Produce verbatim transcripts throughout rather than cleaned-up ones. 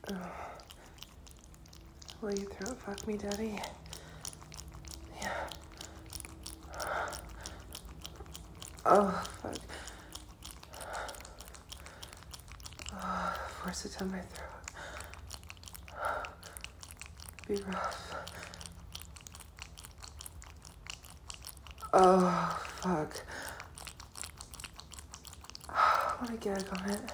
Will you throat fuck me, Daddy? Yeah. Oh, fuck. Oh, force it down my throat. Be rough. Oh, fuck. I want to gag on it.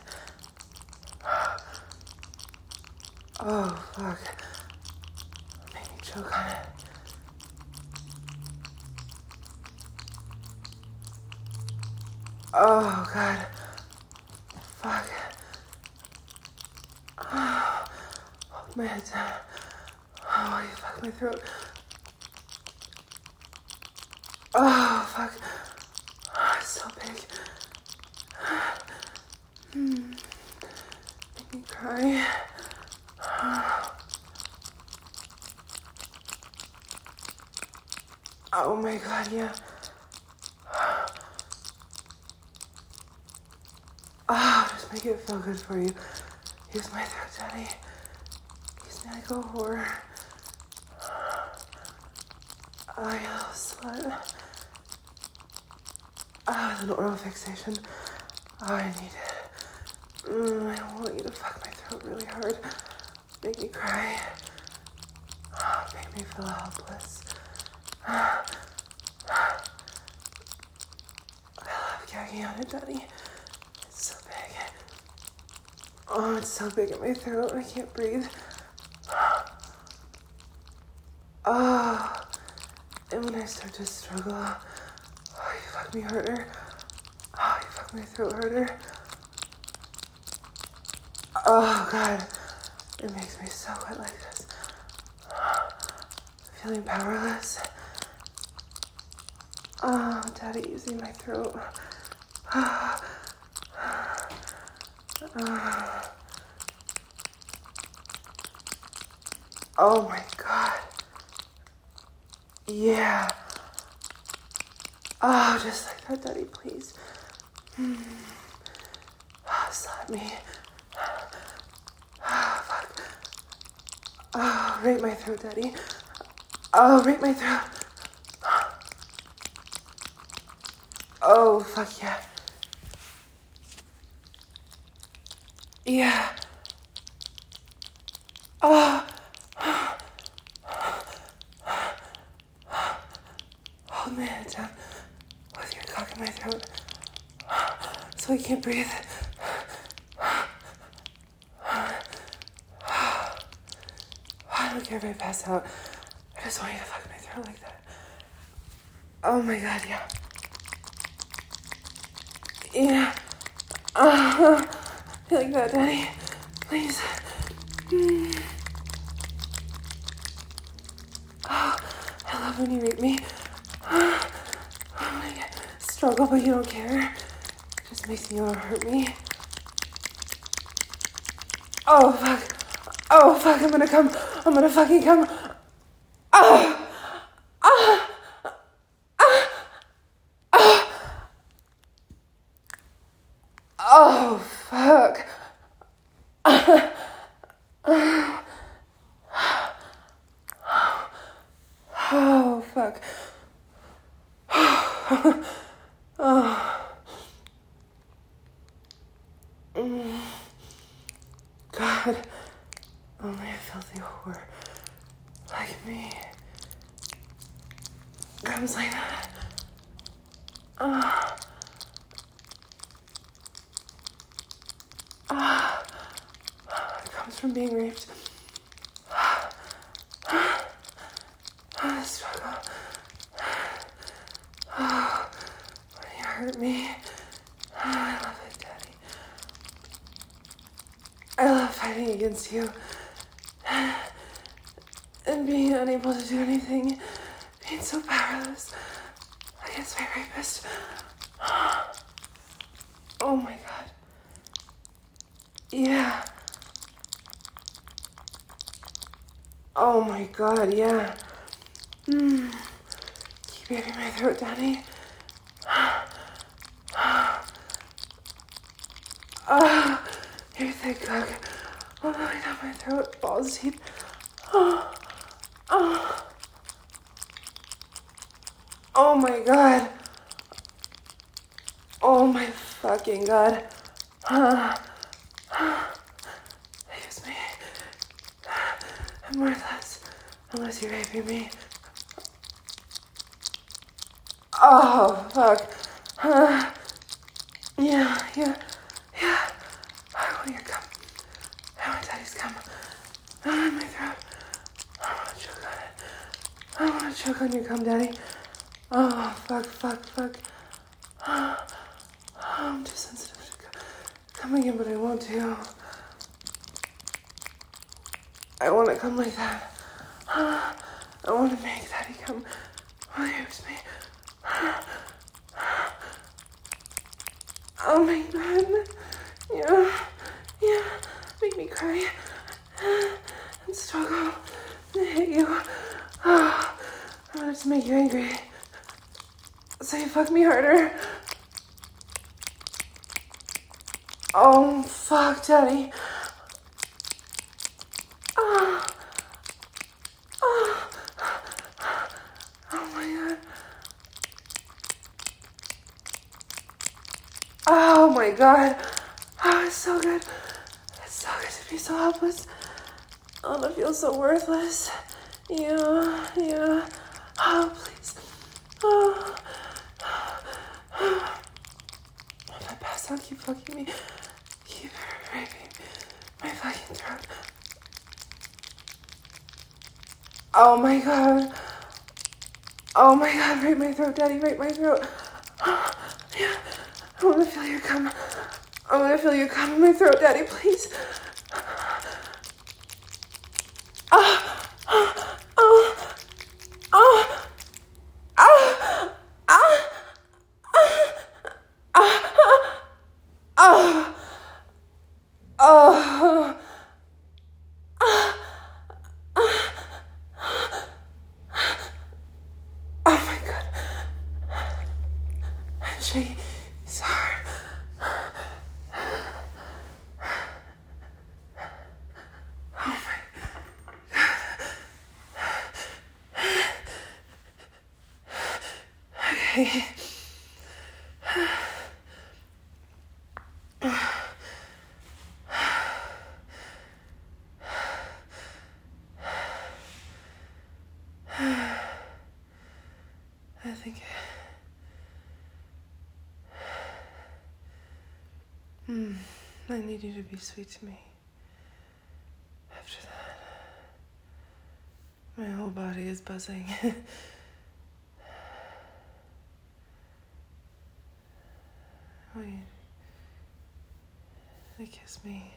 Oh, fuck. Make me choke on it. Oh, God. Fuck. Oh, hold my head down. Oh, you fuck my throat. Oh, fuck. Oh, it's so big. Hmm. Make me cry. Oh my God, yeah. Oh, just make it feel good for you. Use my throat, Daddy. Use me like a whore. Oh, you little slut. Oh, an oral fixation. Oh, I need it. Mm, I want you to fuck my throat really hard. Make me cry. Oh, make me feel helpless. I love gagging on it, Daddy. It's so big. Oh, it's so big in my throat. I can't breathe. Oh, and when I start to struggle, oh, you fuck me harder. Oh, you fuck my throat harder. Oh, God. It makes me so wet like this. Feeling powerless. Oh, Daddy using my throat. Oh, oh my God. Yeah. Oh, just like that, Daddy, please. Mm. Oh, slap me. Oh, fuck. Oh, rape my throat, Daddy. Oh, rape my throat. Oh, fuck yeah. Yeah. Oh. Hold my head down with your cock in my throat so I can't breathe. I don't care if I pass out. I just want you to fuck my throat like that. Oh my God, yeah. Yeah. Uh, like that, Daddy. Please. Mm. Oh, I love when you rape me. Oh, my God. Struggle, but you don't care. It just makes me want to hurt me. Oh, fuck. Oh, fuck, I'm gonna come. I'm gonna fucking come. Oh. Oh. Oh, fuck. Oh, fuck. Oh. Mm. God. Only a filthy whore like me comes like that. Oh. Oh. It comes from being raped. Oh, struggle. Oh, when you hurt me. Oh, I love it, Daddy. I love fighting against you. And being unable to do anything. Being so powerless against my rapist. Oh my God. Yeah. Oh my God, yeah. Mm. Keep it in my throat, Daddy. Oh, you're thick cock. all the way down my throat, balls deep. Oh, oh. Oh my god. Oh my fucking god. Uh, excuse me. I'm worthless unless you're raping me. Oh, fuck. Uh, yeah, yeah, yeah. I want your cum. I want daddy's cum. I want my throat. I want to choke on it. I want to choke on your cum, daddy. Oh, fuck, fuck, fuck. Oh, I'm too sensitive to come again, but I want to. I want to come like that. I want to make daddy come while he rapes me. Oh my god. Yeah. Yeah. Make me cry. And struggle. And hate you. Oh, I wanted to make you angry. So you fuck me harder. Oh, fuck, daddy. Oh. Oh. Oh my god. Oh my god. Oh, it's so good. It's so good to be so helpless. Oh, I feel so worthless. Yeah, yeah. Oh, please. Oh. If I pass out, keep fucking me. Keep raping my fucking throat. Oh my god. Oh my god, rape my throat, daddy, rape my throat. Oh, yeah. I want to feel your cum. I want to feel your cum in my throat, daddy, please. Oh, oh, oh, oh, oh, oh, oh, oh, oh my god. I'm shaking so hard. Oh my god. Okay. I think hmm, I need you to be sweet to me. After that, my whole body is buzzing. Oh, you, you kiss me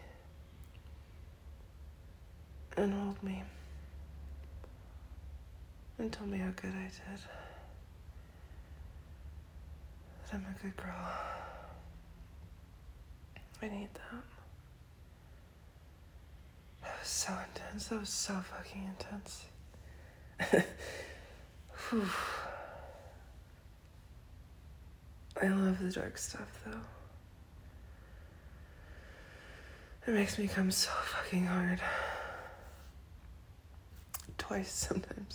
and hold me and tell me how good I did. That I'm a good girl. I need that. That was so intense. That was so fucking intense. Whew. I love the dark stuff, though. It makes me come so fucking hard. Twice sometimes.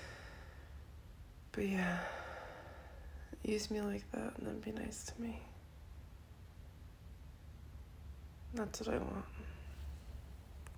But yeah, use me like that and then be nice to me. That's what I want.